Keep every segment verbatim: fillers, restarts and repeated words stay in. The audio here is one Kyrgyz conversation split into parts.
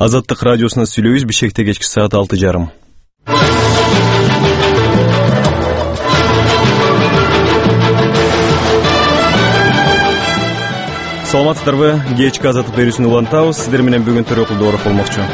Азаттык радиосуна сүйлөйбүз. Бишкекте кечки саат алты жарым. Саламатсыздарбы? Кечки азаттык берүүсүн улантабыз. Сиздер менен бүгүн Төрөкулдууров болмокчу.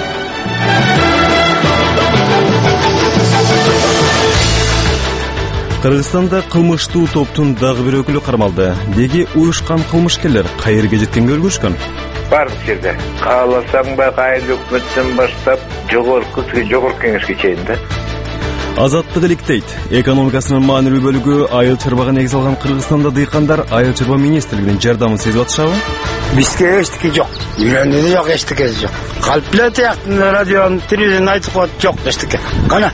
Кыргызстанда кылмыштуу топтун дагы бир өкүлү кармалды. Деги уюшкан кылмышкерлер кайерге жеткенге үлгүрүшкөн? Бардык жерде. Кааласаң ба айыл өкмөттөн баштап жогорку жогорку кеңешке чейин да. Азаттык иликтейт. Экономикасынын маанилүү бөлүгү айыл чарбага негиз алган Кыргызстанда дыйкандар айыл чарба министрлигинин жардамын сезип атышабы? Бизге эчтеке жок. Үйрөндү жок, эчтеке жок. Калп эле тияктын радионун телевизорун айтып коет, жок эчтеке. Кана.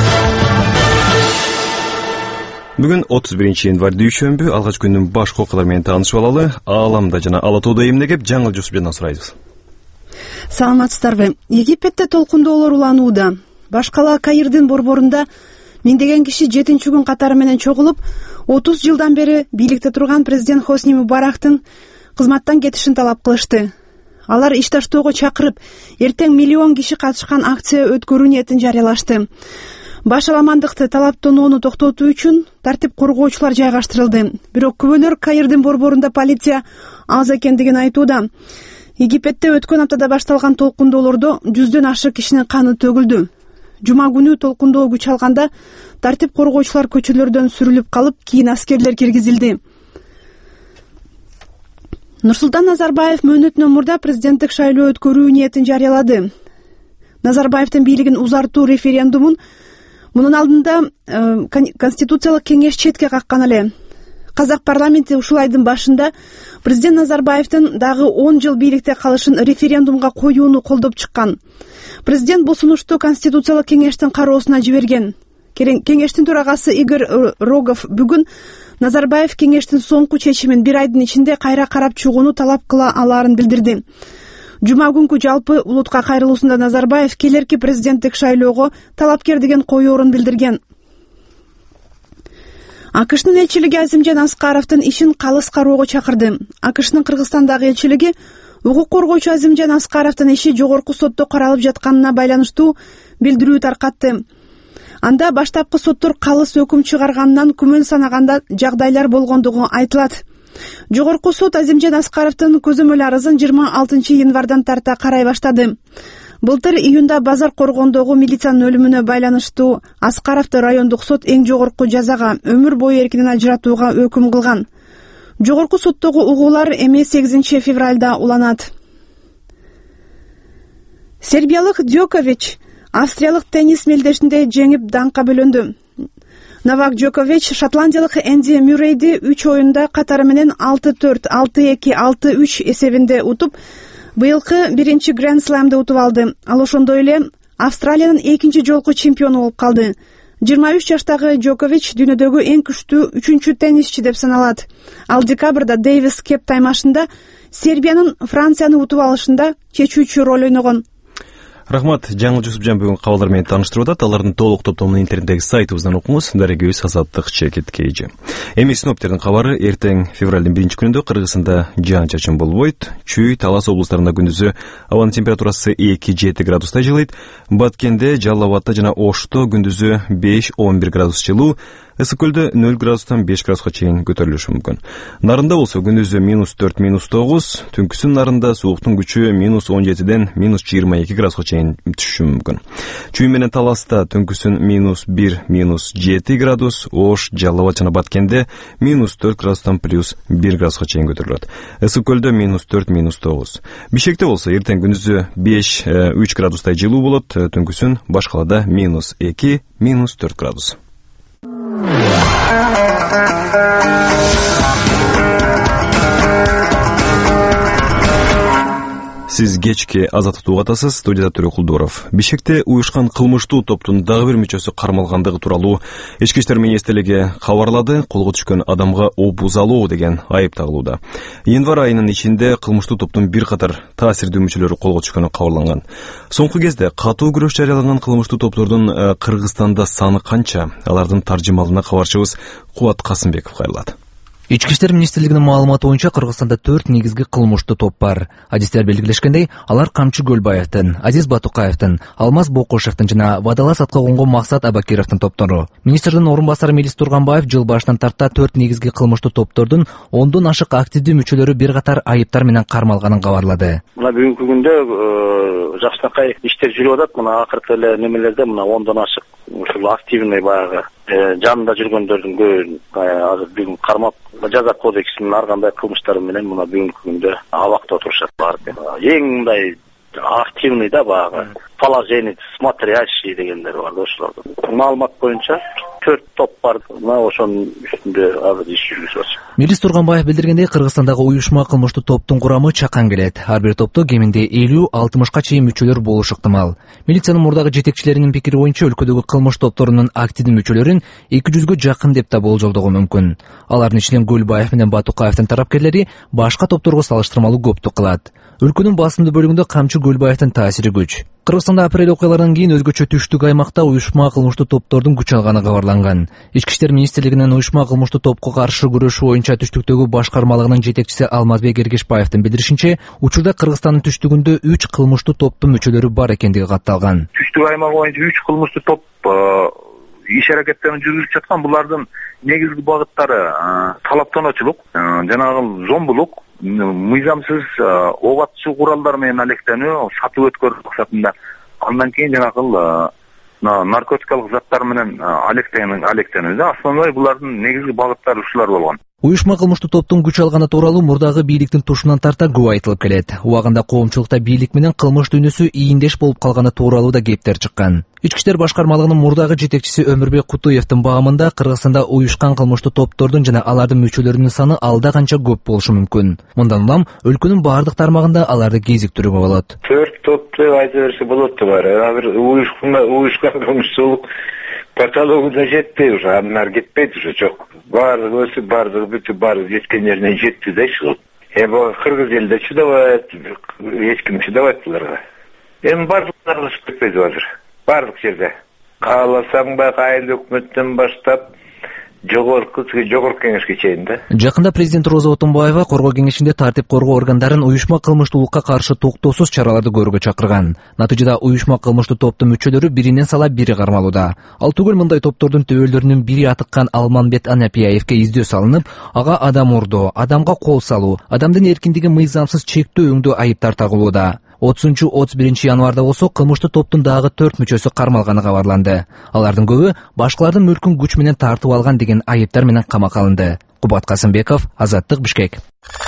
Бүгүн отуз биринчи январь дүйшөмбү, алгач күндүн башкы окуялары менен таанышып алалы. Ааламда жана Ала Тоодо эмнегеп жаңыл Жусупжандан сурайбыз. Саламатсыздарбы? Египетте толкундоолор уланууда. Башкала Каирдин борборунда миңдеген киши жетинчи күн катары менен чогулуп, отуз жылдан бери бийликте турган президент Хосни Мубарактын кызматтан кетишин талап кылышты. Алар иш таштоого чакырып, эртең миллион киши катышкан акция өткөрүү ниетин жарыялашты. Башаламандыкты талаптонууну токтотуу үчүн тартип коргоочулар жайгаштырылды. Бирок күбөлөр Каирдин борборунда полиция аз экендигин айтууда. Египетте өткөн аптада башталган толкундоолордо жүздөн ашык кишинин каны төгүлдү. Жума күнү толкундоо күч алганда тартип коргоочулар көчөлөрдөн сүрүлүп калып, кийин аскерлер киргизилди. Нурсултан Назарбаев мөөнөтүнөн мурда президенттик шайлоо өткөрүү ниетин жарыялады. Назарбаевдин бийлигин узартуу референдумун мунун алдында э, конституциялык кеңеш четке каккан эле. Казак парламенти ушул айдын башында президент Назарбаевдин дагы он жыл бийликте калышын референдумга коюуну колдоп чыккан. Президент бул сунушту конституциялык кеңештин кароосуна жиберген. Кеңештин төрагасы Игорь Рогов бүгүн Назарбаев кеңештин соңку чечимин бир айдын ичинде кайра карап чыгууну талап кыла алаарын билдирди. Жума күнкү жалпы улутка кайрылуусунда Назарбаев келерки президенттик шайлоого талапкер деген коёорун билдирген. АКШнын элчилиги Азимжан Аскаровдун ишин калыс кароого чакырды. АКШнын Кыргызстандагы элчилиги укук коргоочу Азимжан Аскаровдун иши жогорку сотто каралып жатканына байланыштуу билдирүү таркатты. Анда баштапкы соттор калыс өкүм чыгарганынан күмөн санаганда жагдайлар болгондугу айтылат. Жогорку сот Азимжан Аскаровдун көзөмөл арызын жыйырма алтынчы январдан тарта карай баштады. Былтыр июнда базар коргондогу милициянын өлүмүнө байланыштуу Аскаровду райондук сот эң жогорку жазага өмүр бою эркинен ажыратууга өкүм кылган. Жогорку соттогу угуулар эми сегизинчи февралда уланат. Сербиялык Джокович австриялык теннис мелдешинде жеңип даңкка бөлөндү. Новак Джокович шотландиялык Энди Мюррейди үч оюнда катары менен алты төрт, алты эки, алты үч эсебинде утуп, быйылкы биринчи Гранд Сламды утуп алды. Ал ошондой эле Австралиянын экинчи жолку чемпиону болуп калды. жыйырма үч жаштагы Джокович дүйнөдөгү эң күчтүү үчүнчү теннисчи деп саналат. Ал декабрда Дэвис Кеп таймашында Сербиянын Францияны утуп алышында чечүүчү роль ойногон. Рахмат, жаңыл Жусупжан бүгүн кабалдар менен тааныштырып атат. Алардын толук топтомун интернеттеги сайтыбыздан окуңуз. Дарегөбүз Азаттык чекит кейжи. Эми синоптиктердин кабары: эртең февралдын биринчи күнүндө Кыргызстанда жаан-чачын болбойт. Чүй, Талас облустарында күндүзү абанын температурасы эки жети градуста жылыйт. Баткенде, Жалал Абадта жана Ошто күндүзү беш он бир градус жылуу. Ысык көлдө нөл градустан беш градуска чейин көтөрүлүшү мүмкүн. Нарында болсо күндүзү минус төрт минус тогуз, түнкүсүн нарында сууктун күчү минус он жетиден минус жыйырма эки градуска чейин түшүшү мүмкүн. Чүй менен Таласта түнкүсүн минус бир минус жети градус, Ош, Жалал Абад жана Баткенде минус төрт градустан плюс бир градуска чейин көтөрүлөт. Ысык көлдө минус төрт минус тогуз. Бишкекте болсо эртең күндүзү беш үч градустай жылуу болот, түнкүсүн башкалада минус эки минус төрт градус. Сиз кечки Азаттыкты угатасыз. Студияда Төрөкулдууров. Бишкекте уюшкан кылмыштуу топтун дагы бир мүчөсү кармалгандыгы тууралуу Ички иштер министрлиги кабарлады. Колго түшкөн адамга обузалоо деген айып тагылууда. Январь айынын ичинде кылмыштуу топтун бир катар таасирдүү мүчөлөрү колго түшкөнү кабарланган. Соңку кезде катуу күрөш жарыяланган кылмыштуу топтордун Кыргызстанда саны канча? Алардын таржымалына кабарчыбыз Кубат Касымбеков кайрылат. Ички иштер министрлигинин маалыматы боюнча Кыргызстанда төрт негизги кылмыштуу топ бар. Адистер белгилешкендей, алар Камчы Көлбаевдин, Азиз Батукаевдин, Алмаз Бокошевдин жана Вадалас атка конгон Максат Абакировдун топтору. Министрдин орун басары Мелис Турганбаев жыл башынан тарта төрт негизги кылмыштуу топтордун ондон ашык активдүү мүчөлөрү бир катар айыптар менен кармалганын кабарлады. Мына бүгүнкү күндө жакшынакай иштер жүрүп атат. Мына акыркы эле немелерде мына ондон ашык ушул активный баягы жанында жүргөндөрдүн көбүн азыр бүгүн кармап жаза кодексинин ар кандай кылмыштары менен мына бүгүнкү күндө абакта отурушат. Эң мындай активный да баягы положение смотрящий дегендер бар да ошолордун. Маалымат боюнча төрт топ бар. Мына ошонун үстүндө азыр иш жүргүзүп атат. Мелис Турганбаев билдиргендей, Кыргызстандагы уюшма кылмыштуу топтун курамы чакан келет. Ар бир топто кеминде элүү алтымышка чейин мүчөлөр болушу ыктымал. Милициянын мурдагы жетекчилеринин пикири боюнча өлкөдөгү кылмыш топторунун активдүү мүчөлөрүн эки жүзгө жакын деп да болжолдогу мүмкүн. Алардын ичинен Көлбаев менен Батукаевдин тарапкерлери башка топторго салыштырмалуу көптүк кылат. Өлкөнүн басымдуу бөлүгүндө Камчы Көлбаевдин таасири күч. Кыргызстанда апрель окуяларынан кийин өзгөчө түштүк аймакта уюшма кылмыштуу топтордун күч алганы кабарланган. Ички иштер министрлигинин уюшма кылмыштуу топко каршы күрөшүү боюнча түштүктөгү башкармалыгынын жетекчиси Алмазбек Эргешбаевдин билдиришинче, учурда Кыргызстандын түштүгүндө үч кылмыштуу топтун мүчөлөрү бар экендиги катталган. Түштүк аймагы боюнча үч кылмыштуу топ иш аракеттерин жүргүзүп жаткан. Булардын негизги багыттары талаптануучулук, жанагы зомбулук, мыйзамсыз ок атчу куралдар менен алектенүү, сатып өткөрүү максатында. Андан кийин жанагы наркотикалык заттар менен алектенүү да. Основной булардын негизги багыттары ушулар болгон. Уюшма кылмыштуу топтун күч алганы тууралуу мурдагы бийликтин тушунан тарта көп айтылып келет. Убагында коомчулукта бийлик менен кылмыш дүйнөсү ийиндеш болуп калганы тууралуу да кептер чыккан. Ички иштер башкармалыгынын мурдагы жетекчиси Өмүрбек Кутуевдин баамында Кыргызстанда уюшкан кылмыштуу топтордун жана алардын мүчөлөрүнүн саны алда канча көп болушу мүмкүн. Мындан улам өлкөнүн бардык тармагында аларды кезиктирүүгө болот. Төрт топ деп айта берсе болот да бар. Азыр уюшкан кылмыштуулук каталогу да жетпей уже, андан кетпейт уже, жок. Бардыгы өсүп, бардыгы бүтүп, бардыгы жеткен жерине жетти да ушул. Эми кыргыз элде чыдабайт, эч ким чыдабайт буларга. Эми бардыктары ышып кетпейди азыр. Бардык жерде. Кааласаң баягы айыл өкмөттөн баштап жогорку жогорку кеңешке чейин да. Жакында президент Роза Отунбаева коргоо кеңешинде тартип коргоо органдарын уюшма кылмыштуулукка каршы токтоосуз чараларды көрүүгө чакырган. Натыйжада уюшма кылмыштуу топтун мүчөлөрү биринен сала бири кармалууда. Ал түгүл мындай топтордун төбөлдөрүнүн бири атыккан Алманбет Анапияевке издөө салынып, ага адам урдоо, адамга кол салуу, адамдын эркиндигин мыйзамсыз чектөө өңдөө айыптар тагылууда. отузунчу отуз биринчи январда болсо кылмыштуу топтун дагы төрт мүчөсү кармалганы кабарланды. Алардын көбү башкалардын мүлкүн күч менен тартып алган деген айыптар менен камакка алынды. Кубат Касымбеков, Азаттык, Бишкек.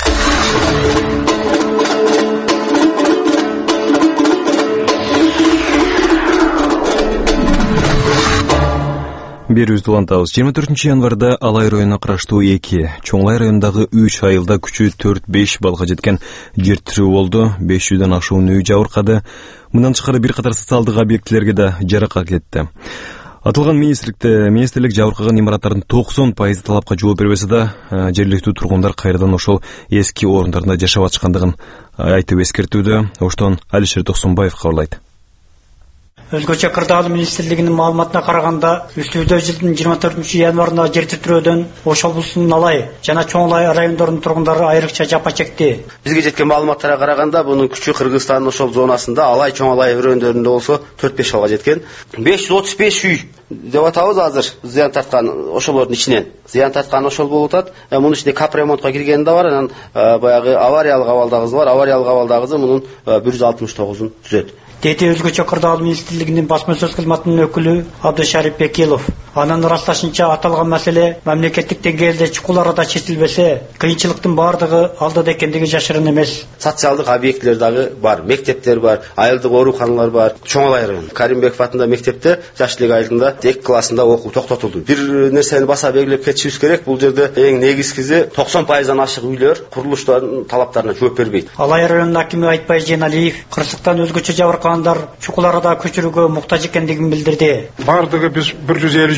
Берүүбүздү улантабыз. жыйырма төртүнчү январда Алай районуна караштуу эки, Чоңлай районундагы үч айылда күчү төрт беш балга жеткен жер тирөө болду. беш жүздөн ашуун үй жабыркады. Мындан тышкары бир катар социалдык объектилерге да жаракат кетти. Аталган министрликте министрлик жабыркаган имараттардын токсон пайызы талапка жооп бербесе да, жергиликтүү тургундар кайрадан ошол эски орундарында жашап атышкандыгын айтып эскертүүдө. Оштон Алишер Токсонбаев кабарлайт. Өзгөчө кырдаал министрлигинин маалыматына караганда, үстүбүздө жылдын жыйырма төртүнчү январында жер титирөөдөн Ош облусунун Алай жана Чоңлай райондорунун тургундары айрыкча жапа чекти. Бизге жеткен маалыматтарга караганда, бунун күчү Кыргызстандын ошол зонасында Алай Чоңлай райондорунда болсо төрт беш балга жеткен. беш жүз отуз беш үй деп атабыз азыр зыян тарткан ошолордун ичинен. Зыян тарткан ошол болуп атат. Мунун ичинде капремонтко киргени да бар, анан баягы авариялык абалдагысы бар. Авариялык абалдагысы мунун бир жүз алтымыш тогузун түзөт. Дети өзгөчө кырдаал министрлигинин басма-сөз кызматынын өкүлү Абдышарip Бекилов. Анын ырасташынча аталган маселе мамлекеттик деңгээлде чукул арада чечилбесе, кыйынчылыктын бардыгы алдыда экендиги жашырын эмес. Социалдык объектилер дагы бар, мектептер бар, айылдык ооруканалар бар. Чоңлай району Каримбеков атында мектепте жаш элек айылында эки классында окуу токтотулду. Бир нерсени баса белгилеп кетишибиз керек, бул жерде эң негизгиси токсон пайыздан ашык үйлөр курулуштардын талаптарына жооп бербейт. Алай районунун акими Айтбай Женалиев кырсыктан өзгөчө жабыркагандар чукул арада көчүрүүгө муктаж экендигин билдирди. Бардыгы биз бир жүз элүү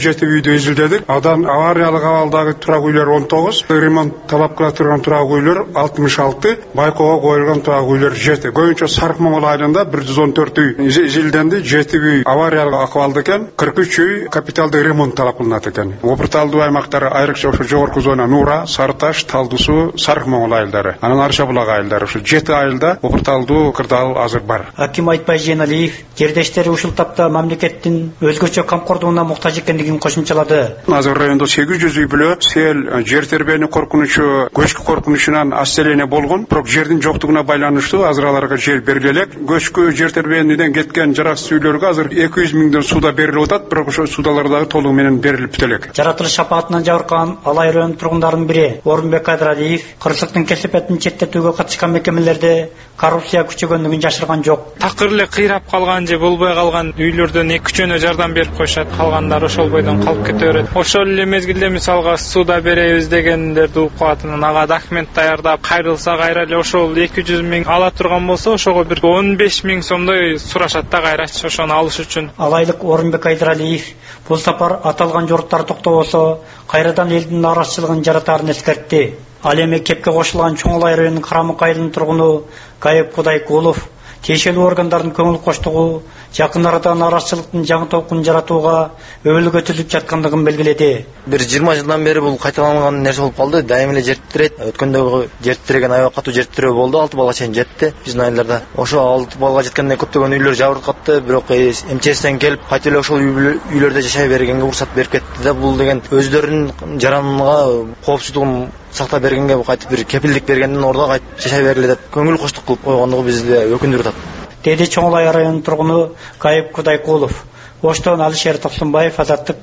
жети үйдү изилдедик. Адан авариялык абалдагы турак үйлөр он тогуз, ремонт талап кыла турган турак үйлөр алтымыш алты, байкоого коюлган турак үйлөр жети. Көбүнчө Сарык Моңгол айылында бир жүз он төрт үй изилденди, жети үй авариялык акыбалда экен, кырк үч үй капиталдык ремонт талап кылынат экен. Опурталдуу аймактары айрыкча ошо жогорку зона Нура, Сарыташ, Талдуу суу, Сарык Моңгол айылдары. Анан Арша булак айылдары. Ошо жети айылда опурталдуу кырдаал азыр бар. Аким Айтбай Жeenалиев жердештери ушул тапта мамлекеттин өзгөчө камкордугуна муктаж экендигин кошумчалады. Азыр райондо сегиз жүз үй бүлө сел, жер тербени коркунучу, көчкү коркунучунан аселене болгон, бирок жердин жоктугуна байланыштуу азыр аларга жер бериле элек. Көчкү жер тербениден кеткен жараксыз үйлөргө азыр эки жүз миңден суда берилип атат, бирок ошо судалар дагы толугу менен берилип бүт элек. Жаратылыш апатынан жабыркаган Алай районунун тургундарынын бири Орунбек Кадыралиев кырсыктын кесепетин четтетүүгө катышкан мекемелерде коррупция күчөгөндүгүн жашырган жок. Такыр эле кыйрап калган же болбой калган үйлөрдөн эки үч жөнө жардам берип коюшат, калгандары ошол бойдон калып кете берет. Ошол эле мезгилде мисалга суда беребиз дегендерди угуп калатынын, ага документ даярдап кайрылса кайра эле ошол эки жүз миң ала турган болсо ошого бир он беш миң сомдой сурашат да кайрачы ошону алыш үчүн. Алайлык Орунбек Кайдыралиев бул сапар аталган жоруктар токтобосо кайрадан элдин нараазычылыгын жаратарын эскертти. Ал эми кепке кошулган Чоң Алай районунун Карамык айылынын тургуну Гайып Кудайкулов тиешелүү органдардын көңүл коштугу жакын арада нараазычылыктын жаңы толкун жаратууга өбөлгө түзүп жаткандыгын белгиледи. Бир жыйырма жылдан бери бул кайталанган нерсе болуп калды. Дайым эле жер тирет. Өткөндөгү жер тиреген аябай катуу жер тирөө болду. алты балга чейин жетти биздин айылдарда. Ошо алты балга жеткенде көптөгөн үйлөр жабырып катты, бирок МЧСтен келип кайта эле ошол үйлөрдө жашай бергенге уруксат берип кетти да, бул деген өздөрүнүн жаранга коопсуздугун сактап бергенге кайтып бир кепилдик бергенден ордо кайтып жашай бергиле деп көңүл коштук кылып койгондугу бизди өкүндүрүп атат. Деди Чоң Алай районунун тургуну Гайып Кудайкулов. Оштон Алишер Токтомбаев, Азаттык.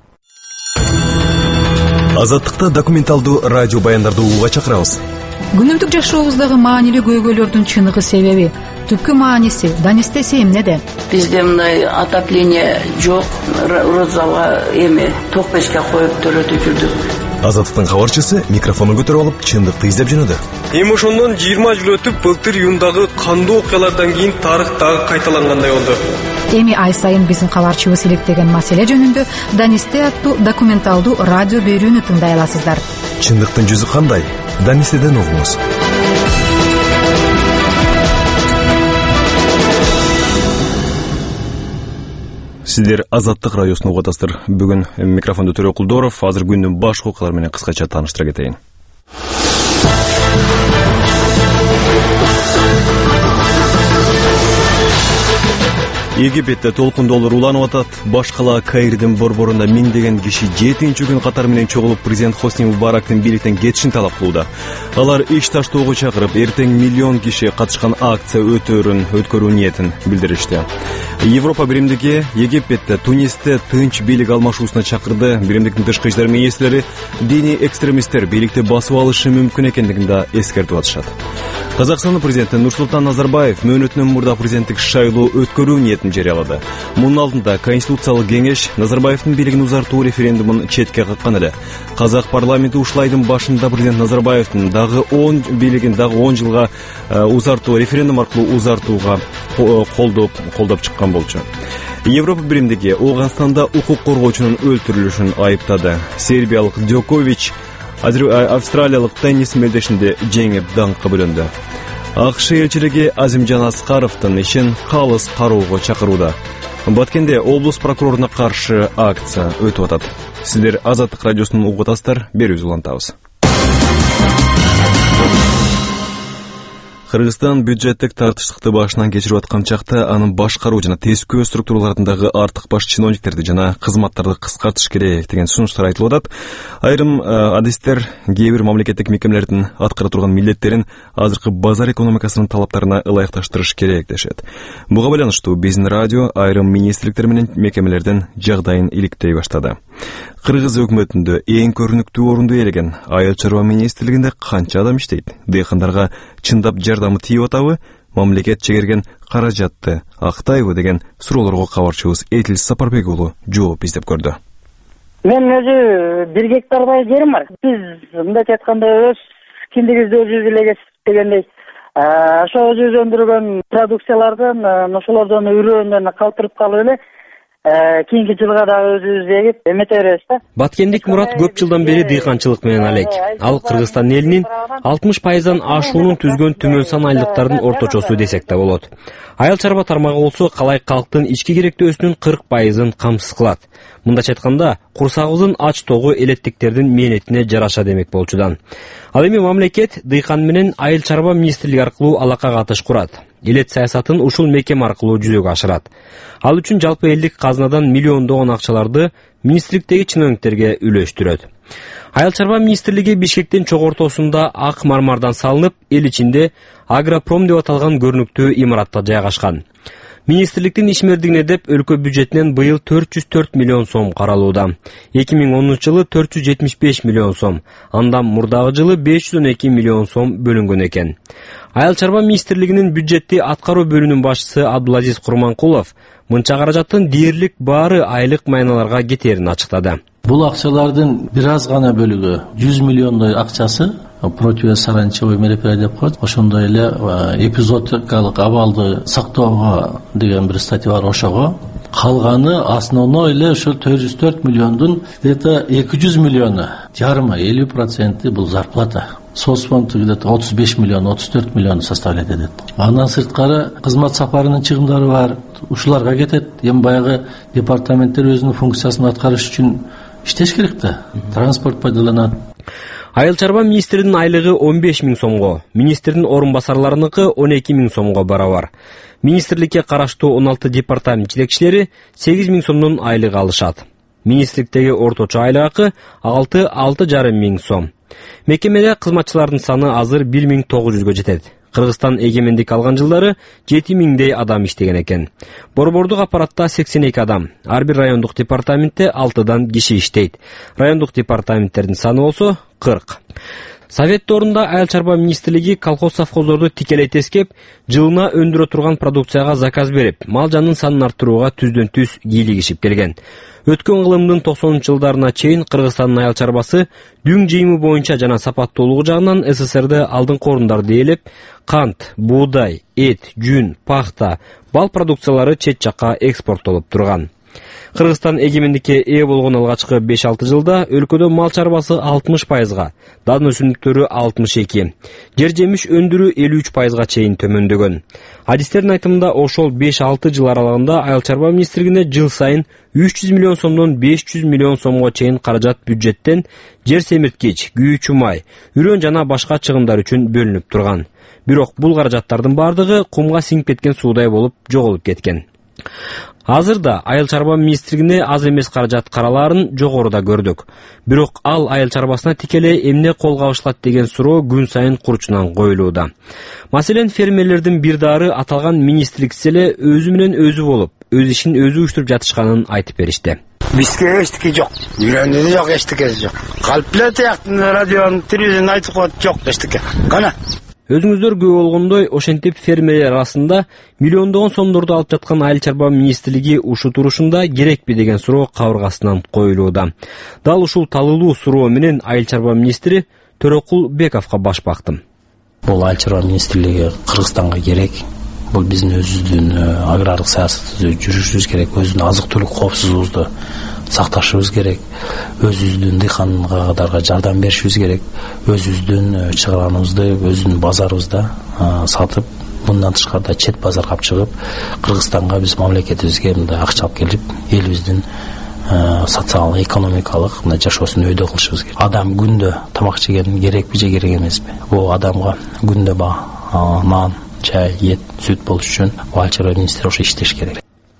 Азаттыкта документалдуу радио баяндарды угууга чакырабыз. Күнүмдүк жашообуздагы маанилүү көйгөйлөрдүн чыныгы себеби, түпкү мааниси, данистеси эмнеде? Бизде мындай отопление жок, розалга эми ток печке коюп төрөтүп жүрдүк. Азаттыктын кабарчысы микрофонун көтөрүп алып чындыкты издеп жөнөдү. Эми ошондон жыйырма жыл өтүп, былтыр июндагы кандуу окуялардан кийин тарых дагы кайталангандай болду. Эми ай сайын биздин кабарчыбыз иликтеген маселе жөнүндө Данисте аттуу документалдуу радио берүүнү тыңдай аласыздар. Чындыктын жүзү кандай? Данистеден угуңуз. Сиздер Азаттык радиосун угуп атасыздар. Бүгүн микрофондо Төрө Кулдоров. Азыр күндүн башкы окуялары менен кыскача тааныштыра кетейин. Египетте толкун доллар уланып атат. Баш кала Каирдин борборунда миңдеген киши жетинчи күн катары менен чогулуп президент Хосни Мубарактын бийликтен кетишин талап кылууда. Алар иш таштоого чакырып, эртең миллион киши катышкан акция өтөөрүн өткөрүү ниетин билдиришти. Европа биримдиги Египетте, Тунисте тынч бийлик алмашуусуна чакырды. Биримдиктин тышкы иштер министрлери диний экстремисттер бийликти басып алышы мүмкүн экендигин да эскертип атышат. Казакстандын президенти Нурсултан Назарбаев мөөнөтүнөн мурда президенттик шайлоо өткөрүү ниетин жарыялады. Мунун алдында Конституциялык кеңеш Назарбаевдин бийлигин узартуу референдумун четке каккан эле. Казак парламенти ушул айдын башында президент Назарбаевдин дагы он бийлигин дагы он жылга узартуу референдум аркылуу узартууга колдоп колдоп чыккан болчу. Европа биримдиги Ооганстанда укук коргоочунун өлтүрүлүшүн айыптады. Сербиялык Джокович австралиялык теннис мелдешинде жеңип даңкка бөлөндү. АКШ элчилиги Азимжан Аскаровдун ишин калыс кароого чакырууда. Баткенде облус прокуроруна каршы акция өтүп атат. Сиздер Азаттык радиосунун угуп атасыздар, берүүбүздү улантабыз. Кыргызстан бюджеттик тартыштыкты башынан кечирип аткан чакта анын башкаруу жана тескөө структураларындагы артык баш чиновниктерди жана кызматтарды кыскартыш керек деген сунуштар айтылып атат. Айрым адистер кээ бир мамлекеттик мекемелердин аткара турган милдеттерин азыркы базар экономикасынын талаптарына ылайыкташтырыш керек дешет. Буга байланыштуу биздин радио айрым министрликтер менен мекемелердин жагдайын иликтей баштады. Кыргыз өкмөтүндө эң көрүнүктүү орунду ээлеген Айыл чарба министрлигинде канча адам иштейт? Дыйкандарга чындап жардамы тийип атабы? Мамлекет чегерген каражатты актайбы деген суроолорго кабарчыбыз Этил Сапарбек уулу жооп издеп көрдү. Мен өзү бир гектардай жерим бар. Биз мындайча айтканда өз киндигибизди өзүбүз эле дегендей, ошо өзүбүз өндүргөн продукциялардын ошолордон үрөөнөн калтырып калып эле кийинки жылга дагы өзүбүз эгип эмете беребиз да. Баткендик Мурат көп жылдан бери дыйканчылык менен алек. Ал Кыргызстан элинин алтымыш пайыздан ашуунун түзгөн түмөн сан айлыктардын орточосу десек да болот. Айыл чарба тармагы болсо калай калктын ички керектөөсүнүн кырк пайызын камсыз кылат. Мындача айтканда, курсагыбыздын ач тогу элеттиктердин мээнетине жараша демек болчудан. Ал эми мамлекет дыйкан менен айыл чарба министрлиги аркылуу алака катыш курат. Элет саясатын ушул мекем аркылуу жүзөгө ашырат. Ал үчүн жалпы элдик казнадан миллиондогон акчаларды министрликтеги чиновниктерге үлөштүрөт. Айыл чарба министрлиги Бишкектин чок ортосунда ак мармардан салынып, эл ичинде Агропром деп аталган көрүнүктүү имаратта жайгашкан. Министрликтин ишмердигине деп өлкө бюджетинен быйыл төрт жүз төрт миллион сом каралууда. эки миң онунчу жылы төрт жүз жетимиш беш миллион сом, андан мурдагы жылы беш жүз он эки миллион сом бөлүнгөн экен. Айыл чарба министрлигинин бюджетти аткаруу бөлүмүнүн башчысы Абдулазиз Курманкулов мынча каражаттын дээрлик баары айлык майналарга кетерин ачыктады. Бул акчалардын бир аз гана бөлүгү жүз миллиондой акчасы противосаранчевый мероприятие деп коет. Ошондой эле эпизодикалык абалды сактоого деген бир статья бар, ошого. Калганы основной эле ошол төрт жүз төрт миллиондун где-то эки жүз миллиону, жарымы элүү проценти бул зарплата. Соцфонд где-то отуз беш миллион, отуз төрт миллион составляет этет. Андан сырткары кызмат сапарынын чыгымдары бар. Ушуларга кетет. Эми баягы департаменттер өзүнүн функциясын аткарыш үчүн иштеш керек да. Транспорт пайдаланат. Айыл чарба министринин айлыгы он беш миң сомго, министрдин орун басарларыныкы он эки миң сомго барабар. Министрликке караштуу он алты департамент жетекчилери сегиз миң сомдон айлык алышат. Министрликтеги орточо айлык акы алты жарым миң сом. Мекемеде кызматчылардын саны азыр бир миң тогуз жүзгө жетет. Кыргызстан эгемендик алган жылдары жети миңдей адам иштеген экен. Борбордук аппаратта сексен эки адам, ар бир райондук департаментте алтыдан киши иштейт. Райондук департаменттердин саны болсо кырк. Совет орунда айыл чарба министрлиги колхоз совхоздорду тикелей тескеп, жылына өндүрө турган продукцияга заказ берип, мал жанын санын арттырууга түздөн түз кийлигишип келген. Өткөн кылымдын токсонунчу жылдарына чейин Кыргызстандын айыл чарбасы дүң жыйымы боюнча жана сапаттуулугу жагынан СССРди алдыңкы орундарда ээлеп, кант, буудай, эт, жүн, пахта, бал продукциялары чет жакка экспорттолуп турган. Кыргызстан эгемендикке ээ болгон алгачкы беш алты жылда өлкөдө мал чарбасы алтымыш пайызга, дан өсүмдүктөрү алтымыш эки, жер жемиш өндүрүү элүү үч пайызга чейин төмөндөгөн. Адистердин айтымында ошол беш алты жыл аралыгында айыл чарба министрлигине жыл сайын үч жүз миллион сомдон беш жүз миллион сомго чейин каражат бюджеттен жер семирткич, күйүүчү май, үрөн жана башка чыгымдар үчүн бөлүнүп турган. Бирок бул каражаттардын бардыгы кумга сиңип кеткен суудай болуп жоголуп кеткен. Азырда айыл чарба министрлигине аз эмес каражат каралаарын жогоруда көрдүк. Бирок ал айыл чарбасына тикелей эмне кол кабышылат деген суроо күн сайын курчунан коюлууда. Маселен, фермерлердин бир дары аталган министрлик селе өзү менен өзү болуп, өз ишин өзү уюштуруп жатышканын айтып беришти. Бизге эчтеке жок. Үйрөндү жок, эчтеке жок. Калп эле тияктын радионун телевизион айтып коет, жок эчтеке. Кана. Өзүңүздөр күбө болгондой, ошентип фермерлер арасында миллиондогон сомдорду алып жаткан айыл чарба министрлиги ушул турушунда керекпи деген суроо кабыргасынан коюлууда. Дал ушул талылуу суроо менен айыл чарба министри Төрөкул Бековго баш бактым. Бул айыл чарба министрлиги Кыргызстанга керек. Бул биздин өзүбүздүн агрардык саясатыбызды жүргүзүшүбүз керек, өзүбүздүн азык түлүк коопсуздугубузду сакташыбыз керек, өзүбүздүн дыйкандарга жардам беришибиз керек, өзүбүздүн чыгараныбызды өзүбүздүн базарыбызда сатып, мындан тышкарыда чет базарга алып чыгып, Кыргызстанга биз мамлекетибизге мындай акча алып келип, элибиздин социалдык, экономикалык мына жашоосун өйдө кылышыбыз керек. Адам күндө тамак жеген керекпи же керек эмеспи? Бул адамга күндө нан, чай, ет, сүт болуш үчүн айыл чарба министри ошо иштеш керек.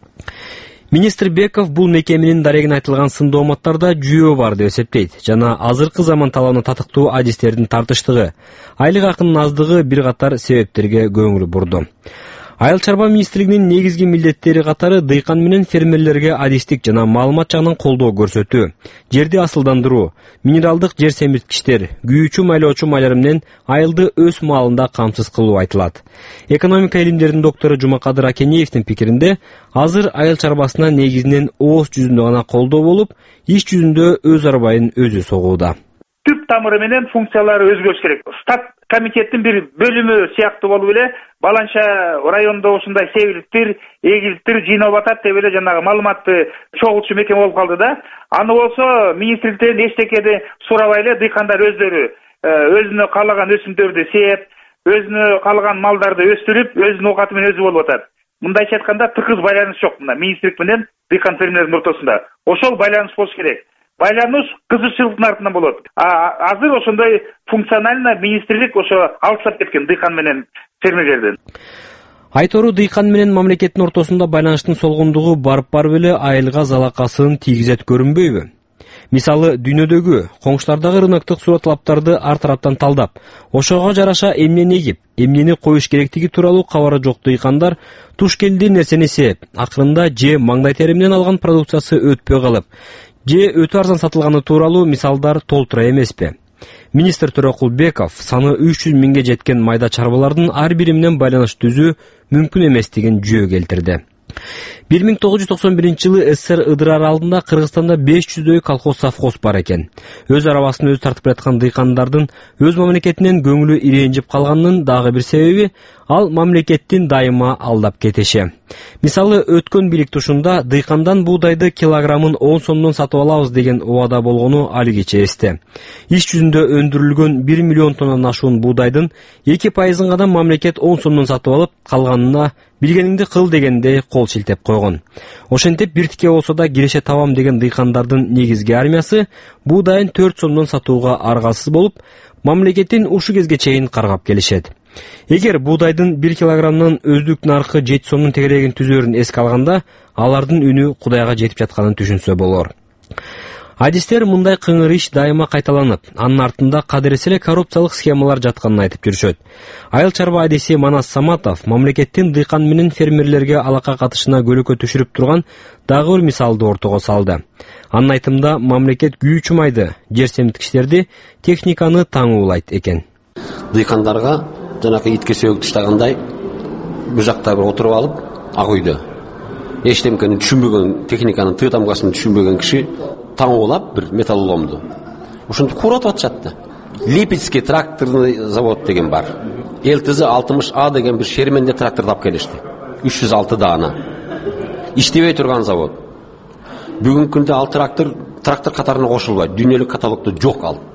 Министр Беков бул мекеменин дарегине айтылган сындооматтарда жүйөө бар деп эсептейт жана азыркы заман талабына татыктуу адистердин тартыштыгы, айлык акынын аздыгы бир катар себептерге көңүл бурду. Айыл чарба министрлигинин негизги милдеттери катары дыйкан менен фермерлерге адистик жана маалымат жагынан колдоо көрсөтүү, жерди асылдандыруу, минералдык жер семирткичтер, күйүүчү майлоочу майлар менен айылды өз маалында камсыз кылуу айтылат. Экономика илимдеринин доктору Жумакадыр Акениевдин пикиринде, азыр айыл чарбасына негизинен ооз жүзүндө гана колдоо болуп, иш жүзүндө өз арбайын өзү согууда. түп тамыры менен функциялары өзгөрүш керек. Стат комитеттин бир бөлүмү сыяктуу болуп эле баланча райондо ушундай себилиптир, эгилиптир жыйнап атат деп эле жанагы маалыматты чогултчу мекеме болуп калды да. Аны болсо министрликтен эчтекеди сурабай эле дыйкандар өздөрү өзүнө каалаган өсүмдөрдү сеп, өзүнө каалаган малдарды өстүрүп, өзүнүн оокаты менен өзү болуп атат. Мындайча айтканда тыкыз байланыш жок мына министрлик менен дыйкан фермерлердин ортосунда. Ошол байланыш болуш керек. Байланыш кызыкчылыктын артынан болот. Азыр ошондой функционально министрлик ошо алыстап кеткен дыйкан менен фермерлерден. Айтору дыйкан менен мамлекеттин ортосунда байланыштын солгундугу барып-барып эле айылга залакасын тийгизет көрүнбөйбү? Мисалы, дүйнөдөгү, коңшулардагы рыноктук суроо талаптарды ар тараптан талдап, ошого жараша эмнени эгип, эмнени коюш керектиги тууралуу кабары жок дыйкандар туш келди нерсени сеп, акырында же маңдай тери менен алган продукциясы өтпөй калып, же өтө арзан сатылганы тууралуу мисалдар толтура эмеспи? Министр Төрөкулбеков саны үч жүз миңге жеткен майда чарбалардын ар бири менен байланыш түзүү мүмкүн эместигин жөө келтирди. бир миң тогуз жүз токсон биринчи жылы СССР ыдыраар алдында Кыргызстанда беш жүздөй колхоз-совхоз бар экен. Өз арабасын өзү тартып жаткан дыйкандардын өз мамлекетинен көңүлү ирэнжип калганынын дагы бир себеби ал мамлекеттин дайыма алдап кетиши. Мисалы, өткөн бийлик тушунда дыйкандан буудайды килограммын он сомдон сатып алабыз деген убада болгону алигиче эсте. Иш жүзүндө өндүрүлгөн бир миллион тоннадан ашуун буудайдын эки пайызын гана мамлекет он сомдон сатып алып, калганына билгениңди кыл дегендей кол шилтеп койгон. Ошентип биртике болсо да киреше табам деген дыйкандардын негизги армиясы буудайын төрт сомдон сатууга аргасыз болуп, мамлекеттин ушу кезге чейин каргап келишет. Эгер буудайдын бир килограммдан өздүк наркы жети сомдун тегерегин түзөрүн эске алганда, алардын үнү Кудайга жетип жатканын түшүнсө болор. Адистер мындай кыңыр иш дайыма кайталанып, анын артында кадыресе эле коррупциялык схемалар жатканын айтып жүрүшөт. Айыл чарба адиси Манас Саматов мамлекеттин дыйкан менен фермерлерге алака катышына көлөкө түшүрүп турган дагы бир мисалды ортого салды. Анын айтымында мамлекет күйүүчү майды, жер семирткичтерди, техниканы таң уулайт экен. Дыйкандарга жанакы итке сөөгү таштагандай бул жакта бир отуруп алып, ак үйдө эчтемкени түшүнбөгөн, техниканын тыы тамгасын түшүнбөгөн киши таң уулап бир металлоломду. Ошентип куратып атышат да. Липецкий тракторный завод деген бар. ЛТЗ алтымыш А деген бир шерменде трактор тап келишти. үч жүз алты даана. Иштебей турган завод. Бүгүнкү күндө ал трактор трактор катарына кошулбайт. Дүйнөлүк каталогдо жок ал.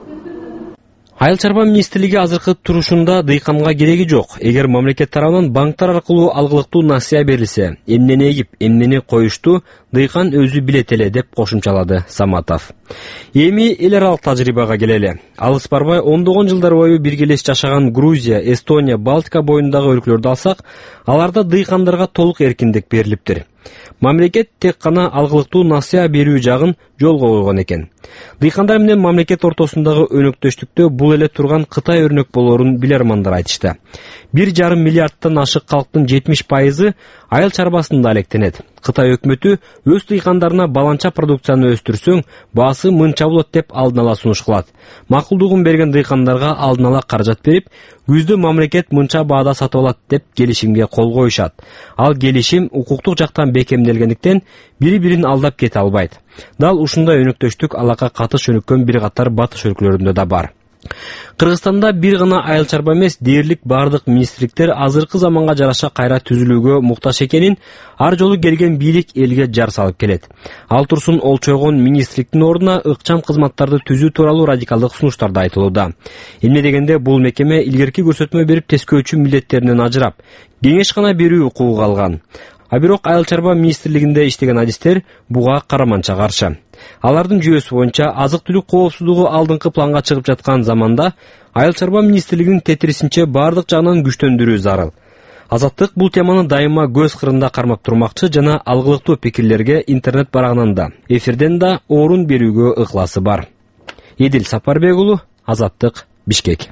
Айыл чарба министрлиги азыркы турушунда дыйканга кереги жок. Эгер мамлекет тарабынан банктар аркылуу алгылыктуу насыя берилсе, эмнени эгип, эмнени коюшту дыйкан өзү билет эле деп кошумчалады Саматов. Эми эл аралык тажрыйбага келели. Алыс барбай ондогон жылдар бою биргелеш жашаган Грузия, Эстония, Балтика боюндагы өлкөлөрдү алсак, аларда дыйкандарга толук эркиндик берилиптир. Мамлекет тек гана алгылыктуу насыя берүү жагын жолго койгон экен. Дыйкандар менен мамлекет ортосундагы өнөктөштүктө бул эле турган Кытай өрнөк болоорун билермандар айтышты. бир жарым миллиардтан ашык калктын жетимиш пайызы айыл чарбасында алектенет. Кытай өкмөтү өз дыйкандарына баланча продукцияны өстүрсөң, баасы мынча болот деп алдын ала сунуш кылат. Макулдугун берген дыйкандарга алдын ала каражат берип, күздө мамлекет мынча баада сатып алат деп келишимге кол коюшат. Ал келишим укуктук жактан бекемделгендиктен бири-бирин алдап кете албайт. Дал ушундай өнөктөштүк алака катыш өнүккөн бир катар батыш өлкөлөрүндө да бар. Кыргызстанда бир гана айыл чарба эмес, дээрлик бардык министрликтер азыркы заманга жараша кайра түзүлүүгө муктаж экенин ар жолу келген бийлик элге жар салып келет. Ал турсун олчойгон министрликтин ордуна ыкчам кызматтарды түзүү тууралуу радикалдык сунуштарда айтылууда. Эмне дегенде бул мекеме илгерки көрсөтмө берип тескөөчү милдеттеринен ажырап, кеңеш гана берүү укугу алган. А бирок айыл чарба министрлигинде иштеген адистер буга караманча каршы. Алардын жүйөсү боюнча азык-түлүк коопсуздугу алдыңкы планга чыгып жаткан заманда айыл чарба министрлигинин тетирисинче бардык жагынан күчтөндүрүү зарыл. Азаттык бул теманы дайыма көз кырында кармап турмакчы жана алгылыктуу пикирлерге интернет барагынан да, эфирден да орун берүүгө ыкласы бар. Эдил Сапарбек уулу, Азаттык, Бишкек.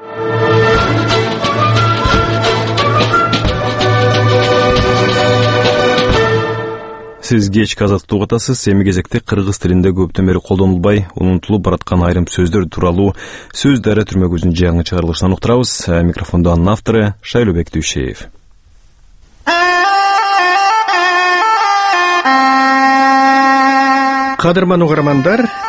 Сиз кечки азаттык угатасыз. Эми кезекте кыргыз тилинде көптөн бери колдонулбай, унутулуп бараткан айрым сөздөр тууралуу сөз дарыя түрмөгүзүн жаңы чыгарылышынан уктурабыз. Микрофондо анын автору Шайлообек Дүйшеев. Кадырман угармандар,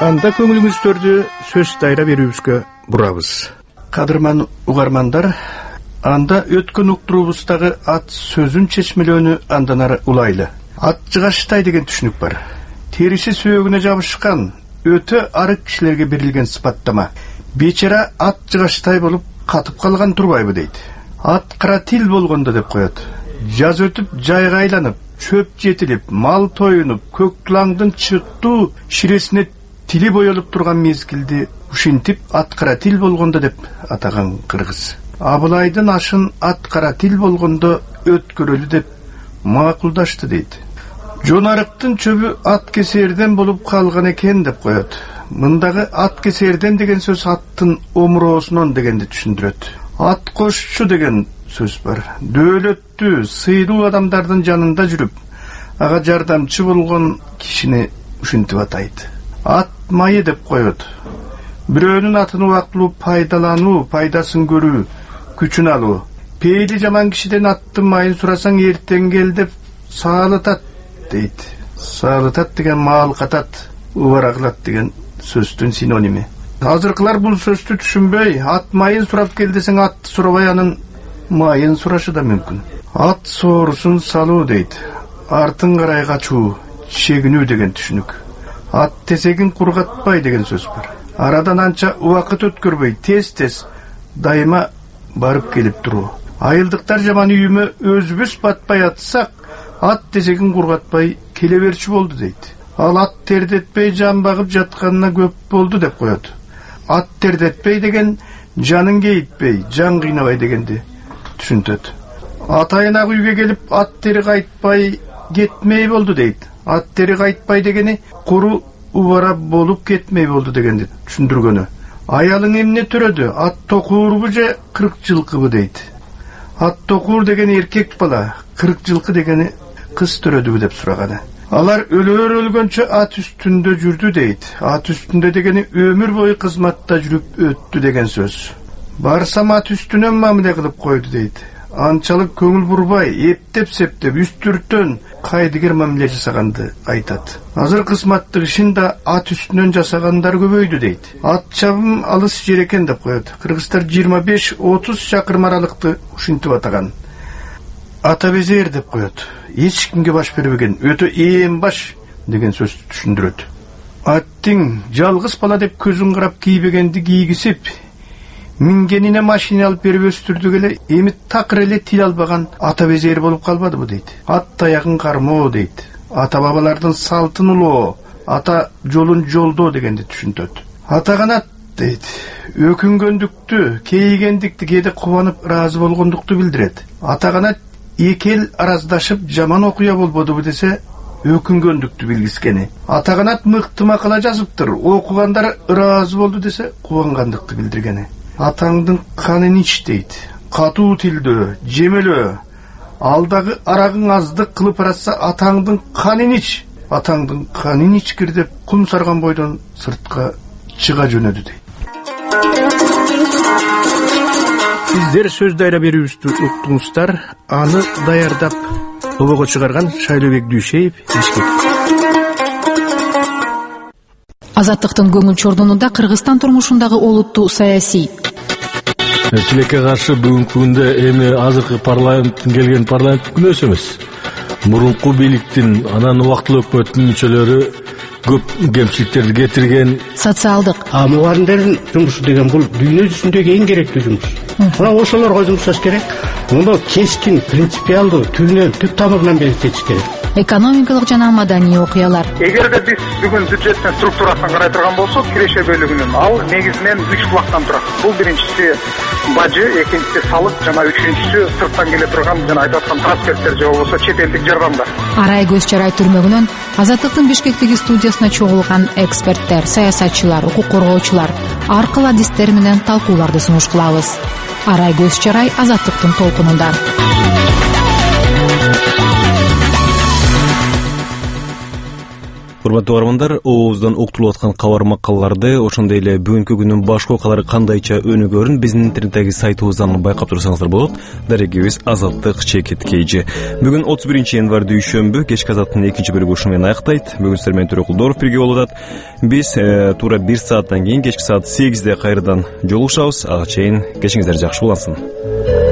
анда көңүлүңүздөрдү сөз дайра берүүбүзгө бурабыз. Кадырман угармандар, анда өткөн уктуруубуздагы ат сөзүн чечмелөөнү андан ары улайлы. Ат жыгаштай деген түшүнүк бар. Териси сөөгүнө жабышкан өтө арык кишилерге берилген сыпаттама. Бечара ат жыгаштай болуп катып калган турбайбы дейт. Ат кара тил болгондо деп коет. Жаз өтүп жайга айланып, чөп жетилип, мал тоюнуп, көк тулаңдын чыттуу ширесине тили боелуп турган мезгилди ушинтип ат кара тил болгондо деп атаган кыргыз. Абылайдын ашын ат кара тил болгондо өткөрөлү деп макулдашты дейт. Жонарыктын чөбү ат кесерден болуп калган экен деп коет. Мындагы ат кесерден деген сөз аттын омуроосунон дегенди түшүндүрөт. Ат кошчу деген сөз бар. Дөөлөттүү, сыйлуу адамдардын жанында жүрүп, ага жардамчы болгон кишини ушинтип атайт. Ат майы деп коет. Бирөөнүн атын убактылуу пайдалануу, пайдасын көрүү, күчүн алуу. Пейли жаман кишиден аттын майын сурасаң эртең кел деп саалытат дейт. Саалытат деген маал катат, убара кылат деген сөздүн синоними. Азыркылар бул сөздү түшүнбөй, ат майын сурап кел десең атты сурабай анын майын сурашы да мүмкүн. Ат соорусун салуу дейт. Артын карай качуу, чегинүү деген түшүнүк. Ат тесегин кургатпай деген сөз бар. Арадан анча убакыт өткөрбөй, тез-тез дайыма барып келип туруу. Айылдыктар жаман үйүмө өзүбүз батпай атсак, ат тесегин кургатпай келе берчү болду дейт. Ал ат тердетпей жан багып жатканына көп болду деп коет. Ат тердетпей деген жанын кейитпей, жан кыйнабай дегенди түшүнтөт. Атайын ак үйгө келип ат тери кайтпай кетмей болду дейт. Ат тери кайтпай дегени куру убара болуп кетмей болду дегенди түшүндүргөнү. Аялың эмне төрөдү? Ат токуурбу же кырк жылкыбы дейт. Ат токуур деген эркек бала, кырк жылкы дегени кыз төрөдүбү деп сураганы. Алар өлөр өлгөнчө ат үстүндө жүрдү дейт. Ат үстүндө дегени өмүр бою кызматта жүрүп өттү деген сөз. Барсам ат үстүнөн мамиле кылып койду дейт. Анчалык көңүл бурбай, эптеп-септеп, үстүртөн кайдыгер мамиле жасаганды айтат. Азыр кызматтык ишин да ат үстүнөн жасагандар көбөйдү дейт. Ат чабым алыс жер экен деп коет. Кыргыздар жыйырма беш отуз чакырым аралыкты ушинтип атаган. Ата безер деп коет. Эч кимге баш бербеген, өтө ээн баш деген сөздү түшүндүрөт. Аттың жалгыз бала деп көзүн карап кийбегенди кийгисип, мингенине машина алып берип өстүрдүк эле, эми такыр эле тил албаган ата безер болуп калбадыбы дейт. Ат таягын кармоо дейт. Ата бабалардын салтын улоо, ата жолун жолдоо дегенди түшүнтөт. Ата канат дейт. Өкүнгөндүктү, кейигендикти, кээде кубанып ыраазы болгондукту билдирет. Ата канат эки эл араздашып жаман окуя болбодубу десе, өкүнгөндүктү билгискени. Ата канат мыкты макала жазыптыр, окугандар ыраазы болду десе, кубангандыкты билдиргени. Атаңдын канын ич дейт. Катуу тилдөө, жемелөө. Алдагы арагың аздык кылып баратса, атаңдын канын ич. Атаңдын канын ичкир деп кум сарган бойдон сыртка чыга жөнөдү дейт. Сиздер сөз дайра берүүбүздү уктуңуздар. Аны даярдап обого чыгарган Шайлообек Дүйшеев, Бишкек. Азаттыктын көңүл чордонунда Кыргызстан турмушундагы олуттуу саясий тилекке каршы бүгүнкү күндө эми азыркы парламенттин келген парламенттик күнөөсү эмес. Мурунку бийликтин, анан убактылуу өкмөттүн мүчөлөрү көп кемчиликтерди кетирген. Социалдык. А мугалимдердин жумушу деген бул дүйнө жүзүндөгү эң керектүү жумуш. Мына ошолорго жумуш жасаш керек. Муну кескин, принципиалдуу, түбүнөн, түп тамырынан белгилетиш керек. Экономикалык жана маданий окуялар. Эгерде биз бүгүн бюджеттин структурасын карай турган болсок, киреше бөлүгүнүн ал негизинен үч булактан турат. Бул биринчиси бажы, экинчиси салык жана үчүнчүсү сырттан келе турган жана айтып аткан трансферттер же болбосо чет элдик жардамдар. Арай көз чарай түрмөгүнөн Азаттыктын Бишкектеги студиясына чогулган эксперттер, саясатчылар, укук коргоочулар аркылуу адистер менен талкууларды сунуш кылабыз. Арай көз чарай Азаттыктын толкунунда. Урматтуу угармандар, ооздан уктулуп аткан кабар макалаларды, ошондой эле бүгүнкү күндүн башка окуялары кандайча өнүгөрүн биздин интернеттеги сайтыбыздан байкап турсаңыздар болот. Дарегибиз Азаттык чекит кейжи. Бүгүн отуз биринчи январь дүйшөмбү, кечки Азаттын экинчи бөлүгү ушуну менен аяктайт. Бүгүн сиздер менен Төрөкул Дооров бирге болуп атат. Биз э, туура бир сааттан кийин кечки саат сегизде кайрадан жолугушабыз. Ага чейин кечиңиздер жакшы улансын.